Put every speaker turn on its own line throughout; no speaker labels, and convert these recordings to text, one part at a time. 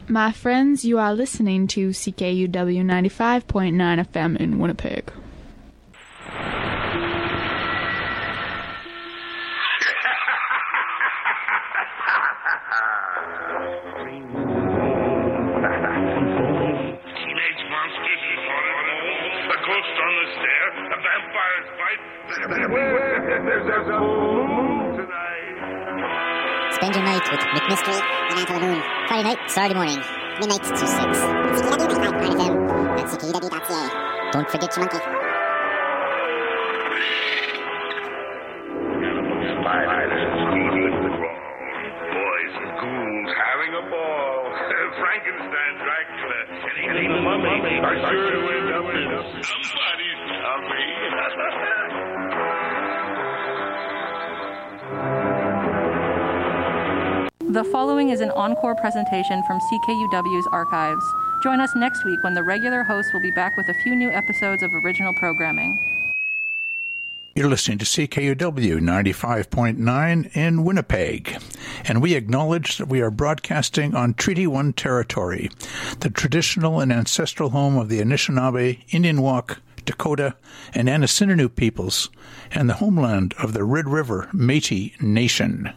My friends, you are listening to CKUW 95.9 FM in Winnipeg.
Teenage monsters in Florida, a ghost on the stair, a vampire's bite. There's a full moon tonight.
Spend your night with McMystery and After the Moon. Friday night, Saturday morning, midnight to 6. CKUW 95.9 FM at CKUW.ca. Don't forget your monkey.
Spiders moving the wall. Boys and ghouls having a ball. Frankenstein, Dracula, and even the mummy are sure to end up in somebody's tummy.
The following is an encore presentation from CKUW's archives. Join us next week when the regular host will be back with a few new episodes of original programming.
You're listening to CKUW 95.9 in Winnipeg, and we acknowledge that we are broadcasting on Treaty 1 territory, the traditional and ancestral home of the Anishinaabe, Indianwak, Dakota, and Anisinaabeg peoples, and the homeland of the Red River Métis Nation.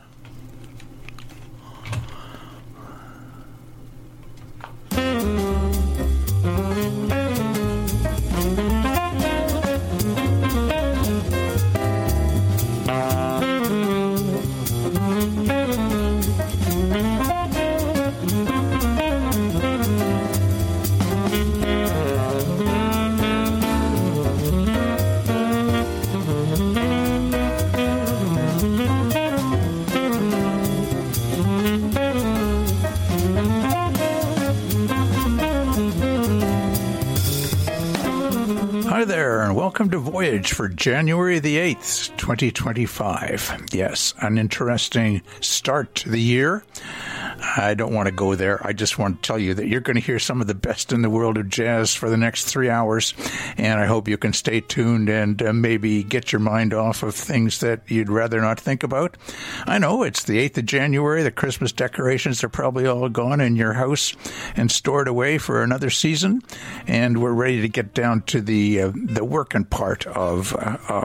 Hi there, and welcome to Voyage for January the 8th, 2025. Yes, an interesting start to the year. I don't want to go there. I just want to tell you that you're going to hear some of the best in the world of jazz for the next 3 hours, and I hope you can stay tuned and maybe get your mind off of things that you'd rather not think about. I know it's the 8th of January. The Christmas decorations are probably all gone in your house and stored away for another season, and we're ready to get down to the working part of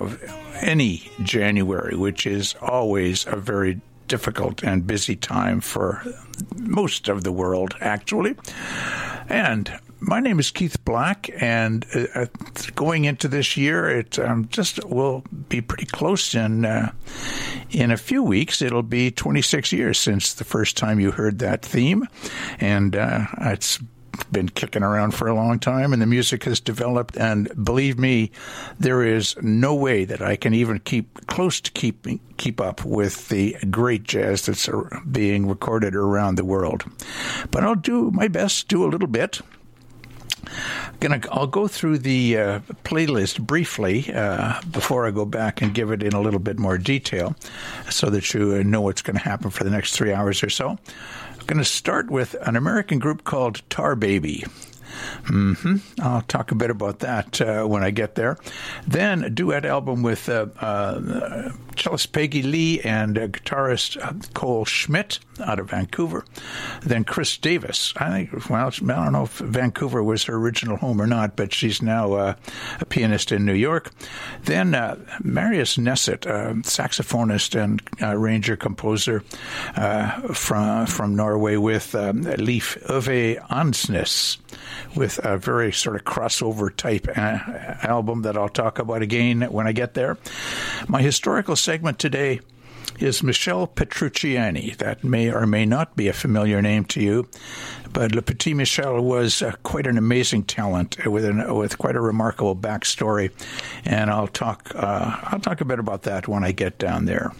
any January, which is always a very difficult and busy time for most of the world, actually. And my name is Keith Black, and going into this year, it just will be pretty close. In a few weeks, it'll be 26 years since the first time you heard that theme, and it's been kicking around for a long time, and the music has developed, and believe me, there is no way that I can even keep up with the great jazz that's being recorded around the world. But I'll do my best, do a little bit. I'll go through the playlist briefly before I go back and give it in a little bit more detail so that you know what's going to happen for the next 3 hours or so. I'm going to start with an American group called Tar Baby. I'll talk a bit about that when I get there. Then a duet album with cellist Peggy Lee and guitarist Cole Schmidt out of Vancouver. Then Chris Davis. I don't know if Vancouver was her original home or not, but she's now a pianist in New York. Then Marius Nesset, saxophonist and arranger-composer from Norway, with Leif Ove Ansnes, with a very sort of crossover type album that I'll talk about again when I get there. My historical segment today is Michel Petrucciani. That may or may not be a familiar name to you, but Le Petit Michel was quite an amazing talent with quite a remarkable backstory, and I'll talk a bit about that when I get down there.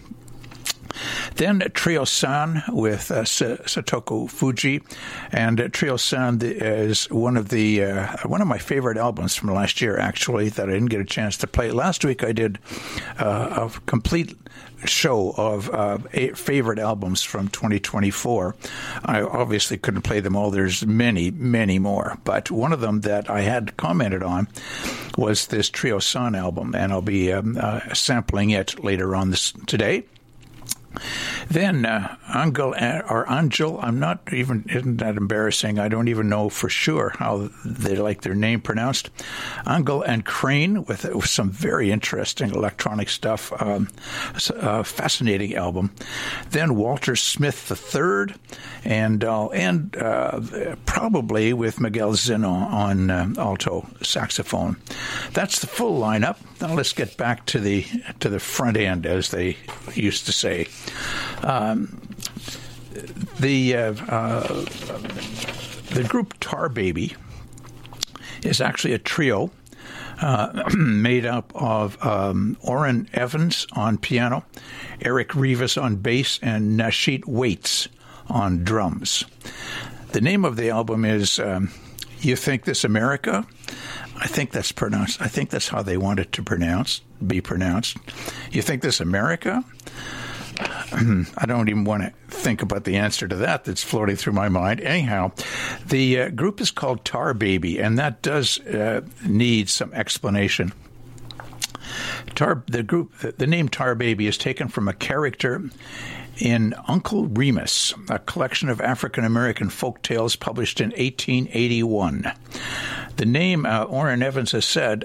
Then Trio San with Satoko Fuji, and Trio San is one of my favorite albums from last year, actually, that I didn't get a chance to play. Last week I did a complete show of favorite albums from 2024. I obviously couldn't play them all. There's many, many more. But one of them that I had commented on was this Trio San album, and I'll be sampling it later on today. Then Angel, isn't that embarrassing? I don't even know for sure how they like their name pronounced. Angel and Crane with some very interesting electronic stuff. Fascinating album. Then Walter Smith III, and probably with Miguel Zeno on alto saxophone. That's the full lineup. Now let's get back to the front end, as they used to say. The group Tar Baby is actually a trio made up of Orrin Evans on piano, Eric Rivas on bass, and Nasheet Waits on drums. The name of the album is You Think This America? I think that's how they want it to be pronounced. You Think This America? I don't even want to think about the answer to that that's floating through my mind. Anyhow, the group is called Tar Baby, and that does need some explanation. The name Tar Baby is taken from a character in Uncle Remus, a collection of African-American folk tales published in 1881. The name, Orrin Evans has said,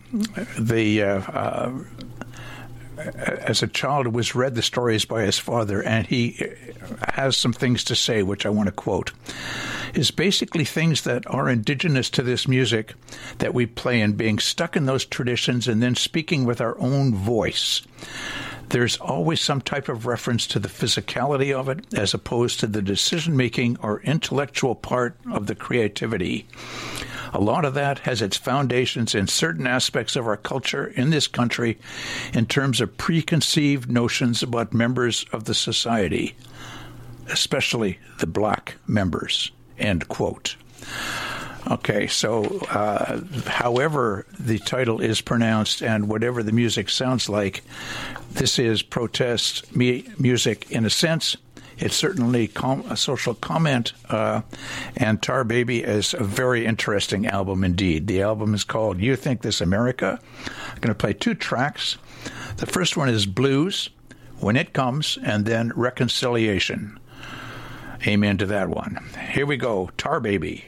as a child was read the stories by his father, and he has some things to say, which I want to quote, is basically things that are indigenous to this music that we play, and being stuck in those traditions and then speaking with our own voice. There's always some type of reference to the physicality of it as opposed to the decision-making or intellectual part of the creativity. A lot of that has its foundations in certain aspects of our culture in this country in terms of preconceived notions about members of the society, especially the black members, end quote. Okay, so however the title is pronounced and whatever the music sounds like, this is protest music in a sense. It's certainly a social comment, and Tar Baby is a very interesting album indeed. The album is called You Think This America? I'm going to play two tracks. The first one is Blues, When It Comes, and then Reconciliation. Amen to that one. Here we go, Tar Baby.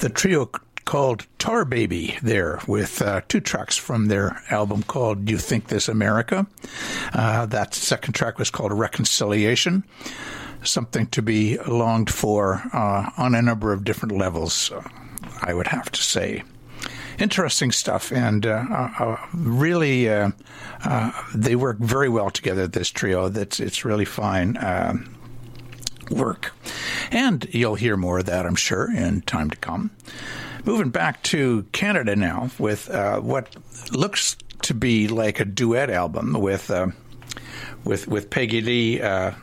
the trio called Tar Baby there with 2 tracks from their album called You Think This America. That second track was called Reconciliation, something to be longed for on a number of different levels, I would have to say. Interesting stuff, and really they work very well together, this trio. It's really fine work. And you'll hear more of that, I'm sure, in time to come. Moving back to Canada now with what looks to be like a duet album with Peggy Lee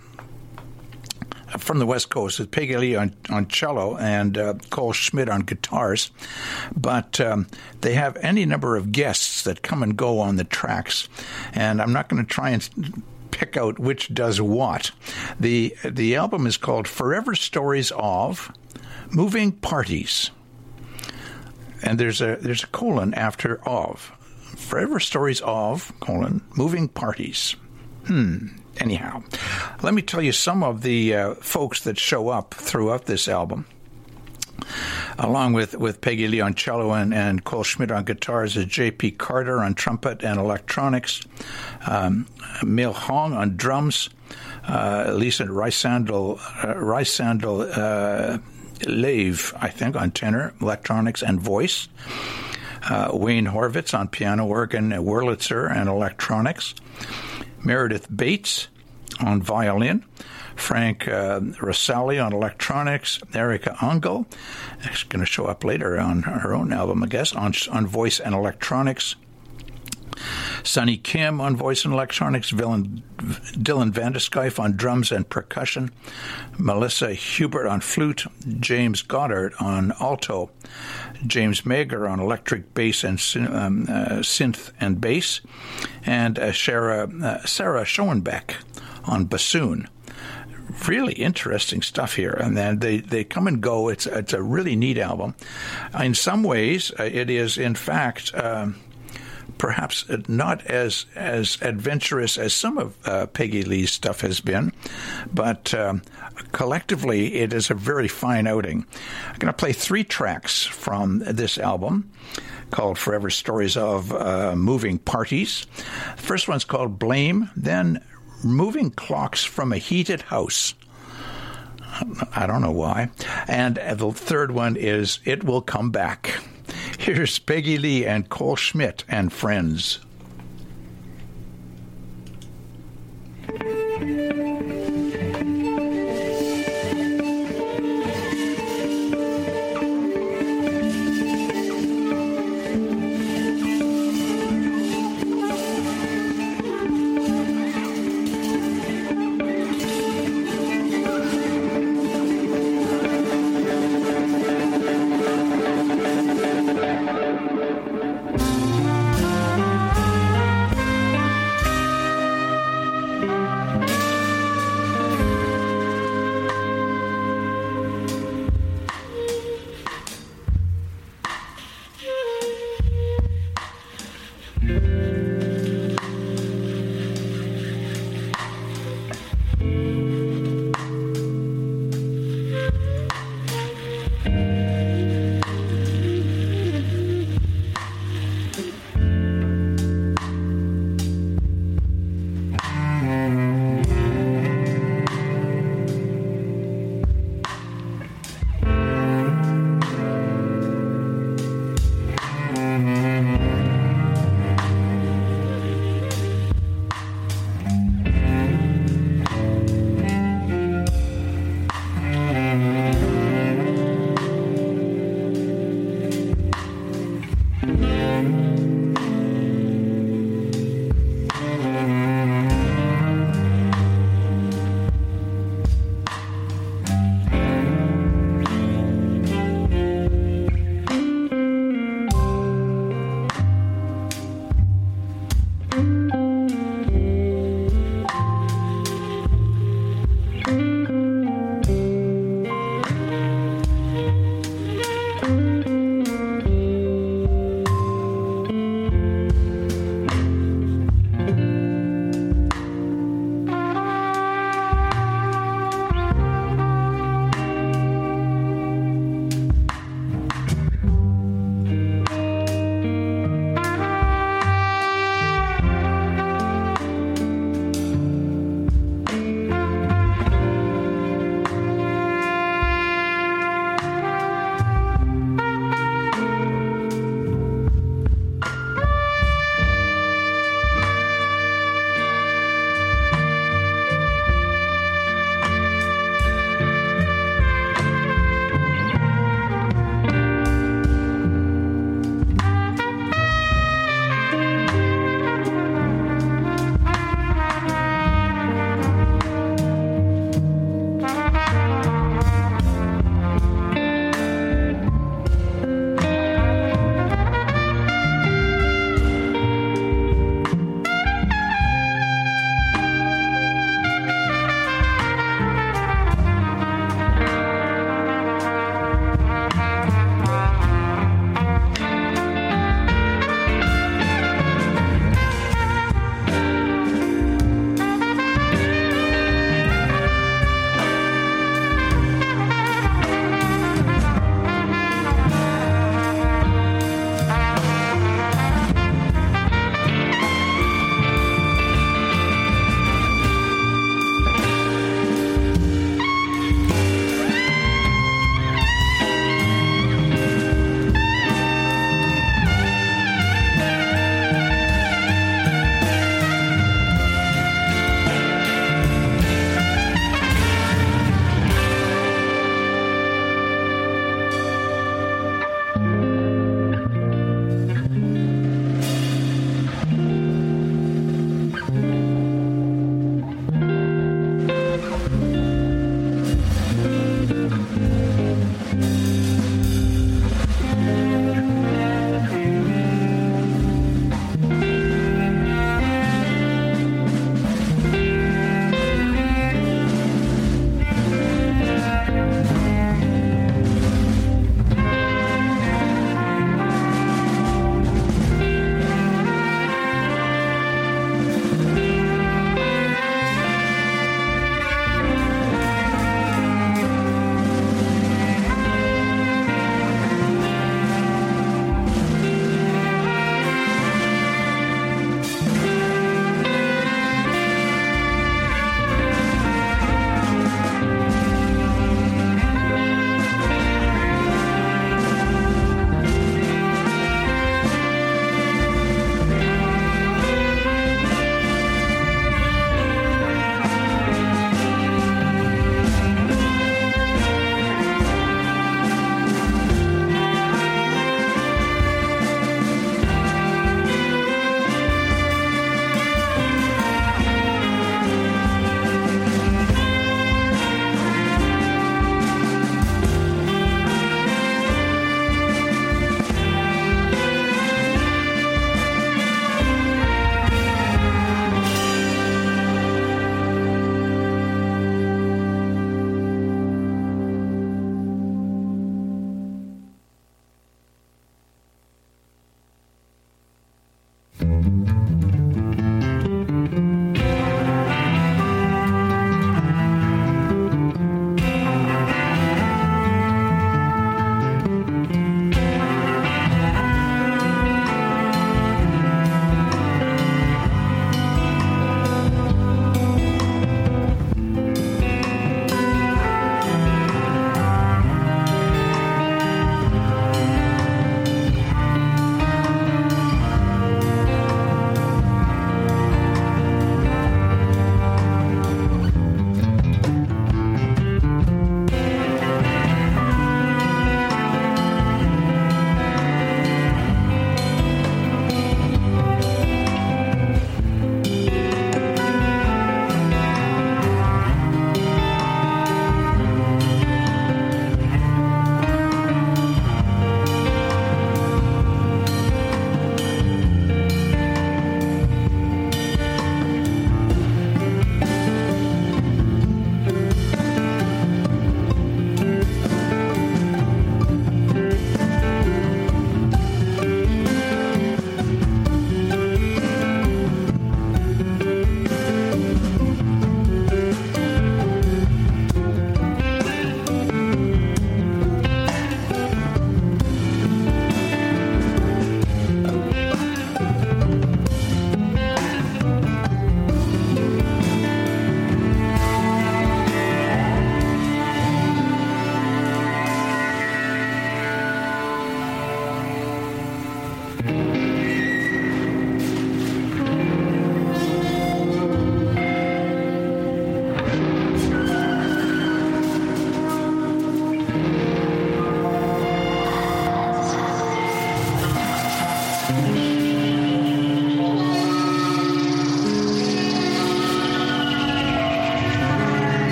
from the West Coast, with Peggy Lee on cello and Cole Schmidt on guitars. But they have any number of guests that come and go on the tracks, and I'm not going to try and pick out which does what. The album is called Forever Stories of Moving Parties. And there's a colon after of. Forever Stories of, colon, Moving Parties. Anyhow, let me tell you some of the folks that show up throughout this album. Along with Peggy Lee on cello and Cole Schmidt on guitars, is J.P. Carter on trumpet and electronics, Mil Hong on drums, Lisa Rysandl Lave, I think, on tenor, electronics, and voice. Wayne Horvitz on piano, organ, Wurlitzer, and electronics. Meredith Bates on violin. Frank Rosali on electronics. Erica Angel, is going to show up later on her own album, I guess, on voice and electronics. Sonny Kim on voice and electronics, Dylan Vandeskuyf on drums and percussion, Melissa Hubert on flute, James Goddard on alto, James Mager on electric bass and synth and bass, and Sarah Schoenbeck on bassoon. Really interesting stuff here, and then they come and go. It's a really neat album. In some ways, it is in fact perhaps not as adventurous as some of Peggy Lee's stuff has been, but collectively it is a very fine outing. I'm going to play 3 tracks from this album called Forever Stories of Moving Parties. The first one's called Blame, then Moving Clocks from a Heated House. I don't know why. And the third one is It Will Come Back. Here's Peggy Lee and Cole Schmidt and Friends.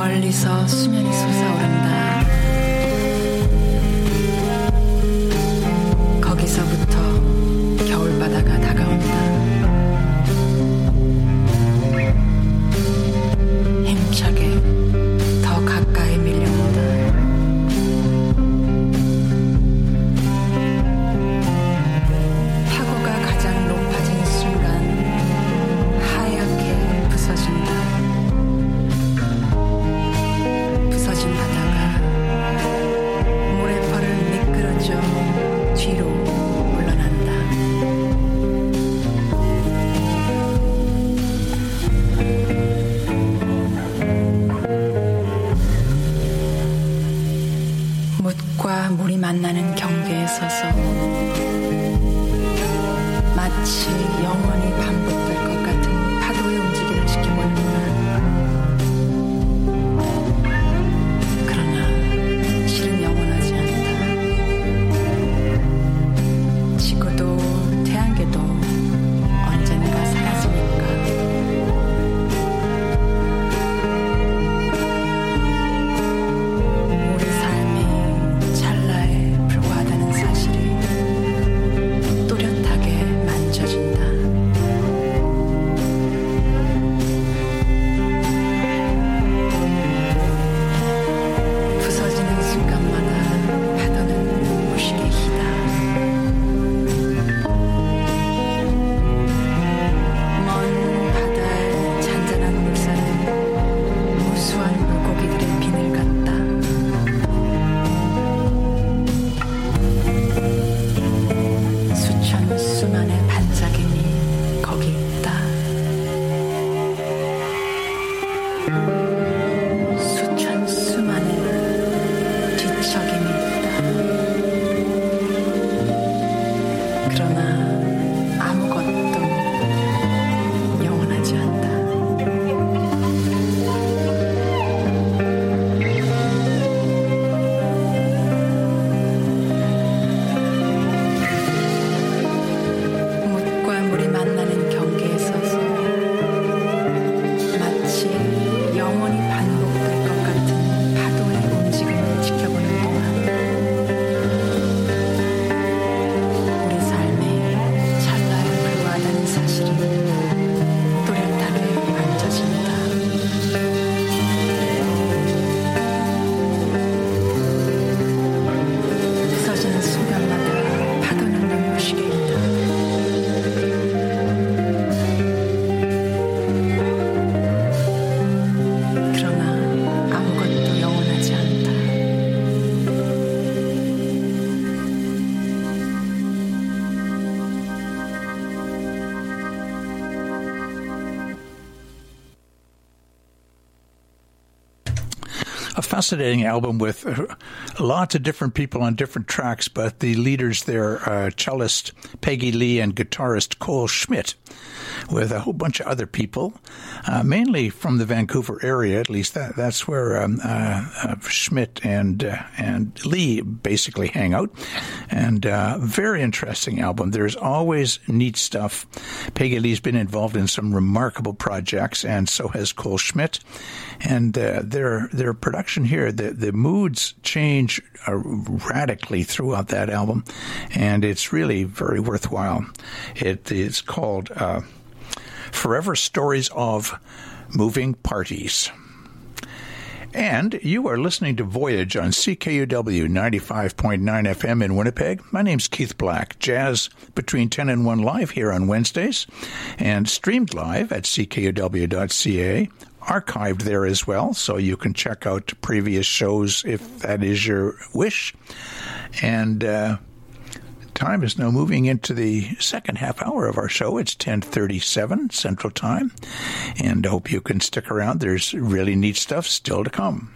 멀리서 수면이 솟아오른다. 거기서부터 겨울바다가 다가온다. 힘차게 더 가까이 밀려온다. 파고가 가장 높아진 순간 하얗게 부서진다. 부서진 바다가 모래펄을 미끄러져 뒤로 물러난다. 묻과 물이 만나는 경계에 서서 마치 영원히 반복될 것 같은 파도의 움직임을 지켜보는다. 그러나 실은 영원하지 않다. 지구도 태양계도 언젠가 사라지니까. 우리 삶이 찰나에 불과하다는 사실이 또렷하게 만져진다. 부서지는 순간마다 파도는 눈부시게 희다. 먼 바다의 잔잔한 물살은 무수한 물고기들의 비늘 같다. 수천 수만의 반짝임이 거기 있다. 수천 수만의 뒤척임이 있다. 그러나 아무것도 영원하지 않다. 묻과 물이 만나는 경계에 서서 마치 영원히 반복될 것 같은 파도의 움직임을 지켜보는 동안 우리 삶에 찰나에 불과하다는 사실이 또렷하게 만져진다. 부서지는 순간마다 파도는 눈부시게 있다. 그러나 아무것도 영원하지 않다.
A fascinating album with lots of different people on different tracks, but the leaders there, cellist Peggy Lee and guitarist Cole Schmidt, with a whole bunch of other people, mainly from the Vancouver area. At least that's where Schmidt and Lee basically hang out. And very interesting album. There's always neat stuff. Peggy Lee's been involved in some remarkable projects, and so has Cole Schmidt. And their production here, the moods change radically throughout that album, and it's really very worthwhile. It is called Forever Stories of Moving Parties. And you are listening to Voyage on CKUW 95.9 FM in Winnipeg. My name's Keith Black. Jazz between 10 and 1 live here on Wednesdays, and streamed live at ckUW.ca. Archived there as well, so you can check out previous shows if that is your wish. And time is now moving into the second half hour of our show. It's 10:37 Central Time, and I hope you can stick around. There's really neat stuff still to come.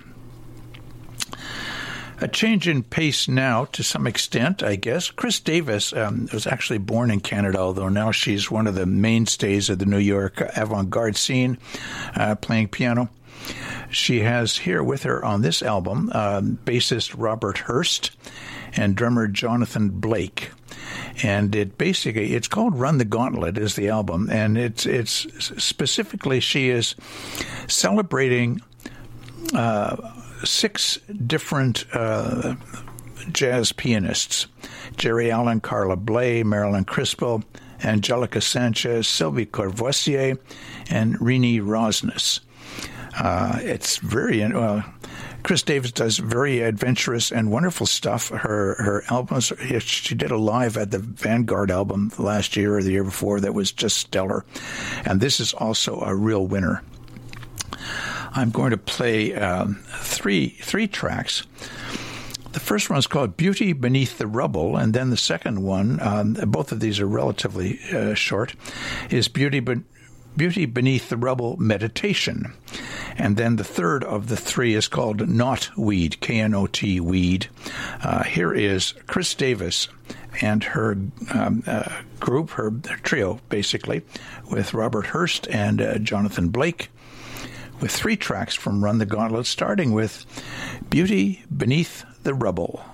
A change in pace now, to some extent, I guess. Chris Davis was actually born in Canada, although now she's one of the mainstays of the New York avant-garde scene, playing piano. She has here with her on this album bassist Robert Hurst and drummer Jonathan Blake. And it's called Run the Gauntlet is the album, and it's specifically she is celebrating 6 different jazz pianists: Jerry Allen, Carla Bley, Marilyn Crispell, Angelica Sanchez, Sylvie Courvoisier, and Rini Rosnes. It's very Chris Davis does very adventurous and wonderful stuff. Her albums, she did a live at the Vanguard album last year or the year before that was just stellar, and this is also a real winner. I'm going to play three tracks. The first one is called Beauty Beneath the Rubble, and then the second one, both of these are relatively short, is Beauty Beneath the Rubble Meditation. And then the third of the three is called Knotweed, K-N-O-T, Weed. Here is Chris Davis and her group, her trio, basically, with Robert Hurst and Jonathan Blake, with 3 tracks from Run the Gauntlet, starting with Beauty Beneath the Rubble.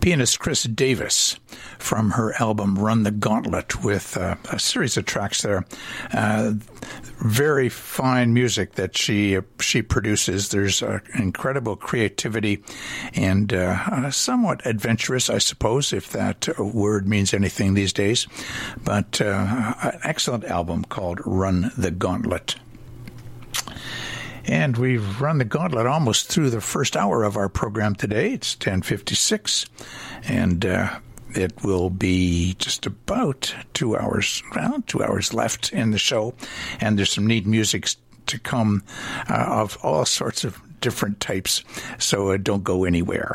pianist Chris Davis from her album Run the Gauntlet with a series of tracks there. Very fine music that she produces. There's incredible creativity and somewhat adventurous, I suppose, if that word means anything these days. But an excellent album called Run the Gauntlet. And we've run the gauntlet almost through the first hour of our program today. It's 10:56, and it will be just about 2 hours, 2 hours left in the show. And there's some neat music to come of all sorts of different types, so don't go anywhere.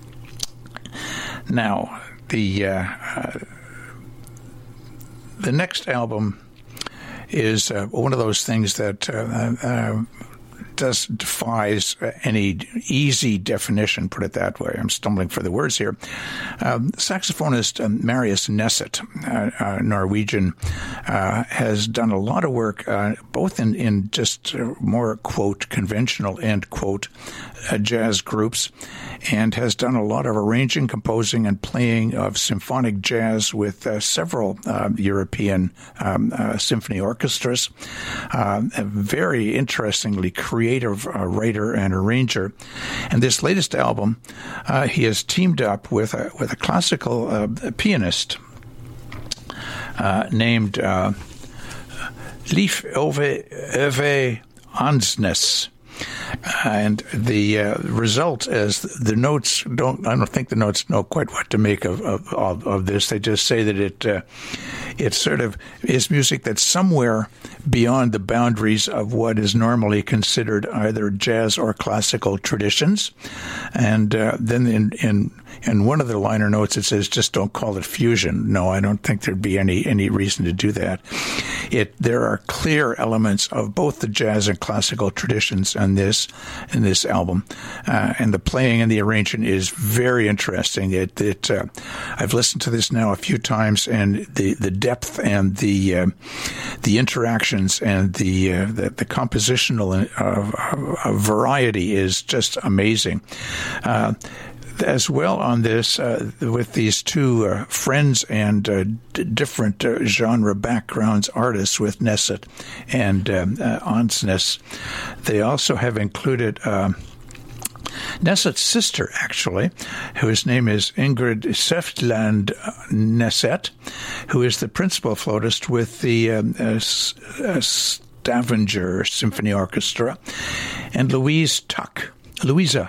Now, the next album is one of those things that defies any easy definition, put it that way. I'm stumbling for the words here. Saxophonist Marius Neset, Norwegian, has done a lot of work, both in just more, quote, conventional, end quote, jazz groups, and has done a lot of arranging, composing, and playing of symphonic jazz with several European symphony orchestras. Very interestingly creative writer and arranger. And this latest album, he has teamed up with a classical pianist named Leif Ove Ansnes. And the result is the notes I don't think the notes know quite what to make of this. They just say that it sort of is music that's somewhere beyond the boundaries of what is normally considered either jazz or classical traditions. And then in one of the liner notes it says, just don't call it fusion. No, I don't think there'd be any reason to do that. There are clear elements of both the jazz and classical traditions in this album, and the playing and the arrangement is very interesting. I've listened to this now a few times, and the depth and the interactions and the compositional variety is just amazing. As well on this, with these two friends and different genre backgrounds artists with Neset and Ansnes, they also have included Neset's sister, actually, whose name is Ingrid Seftland Neset, who is the principal flautist with the Stavanger Symphony Orchestra, and Louisa